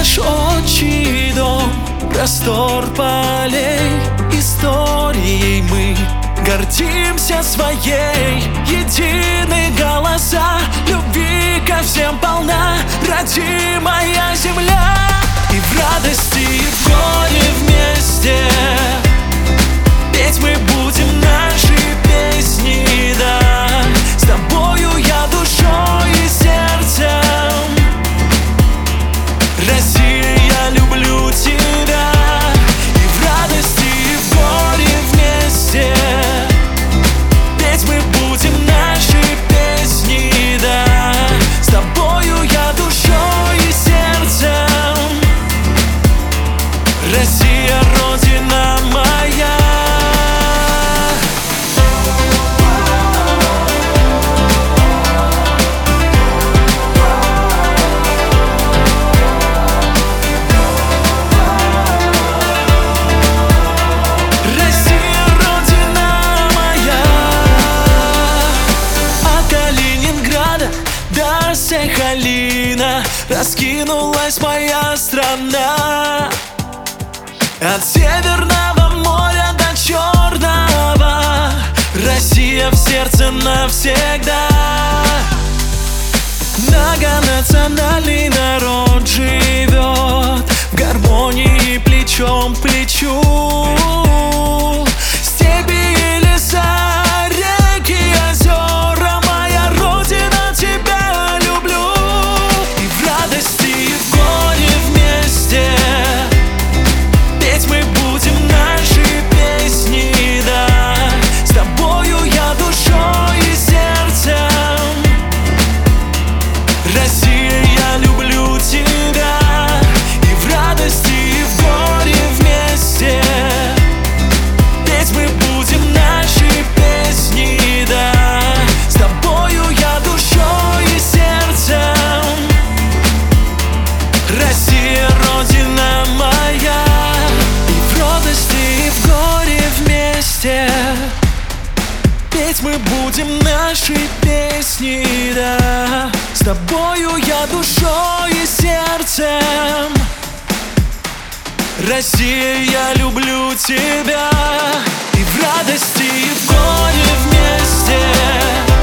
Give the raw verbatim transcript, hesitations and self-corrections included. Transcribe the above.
наш отчий дом, простор полей, историей мы гордимся своей. Едины голоса, любви ко всем полна родимая земля. И в радости, и в горе вместе петь мы будем наши песни, да. С тобою я душой и сердцем, Россия, я люблю тебя. И в радости, и в горе вместе петь мы будем наши песни, да. С тобою я душой и сердцем, Россия, Родина моя. Сахалина раскинулась моя страна, от Северного моря до Черного. Россия в сердце навсегда. Многонациональный народ живет в гармонии плечом к плечу. Степи и леса, реки, озера, моя Родина, тебя люблю. И в радости, и в горе вместе петь мы будем наши песни, да. С тобою я душой и сердцем, Россия, я люблю тебя. И в радости, и в горе вместе петь мы будем наши песни, да. С тобою я душой и сердцем, Россия, Родина моя. И в радости, и в горе вместе петь мы будем наши песни, да. С тобою я душой и сердцем, Россия, я люблю тебя. И в радости, и в горе вместе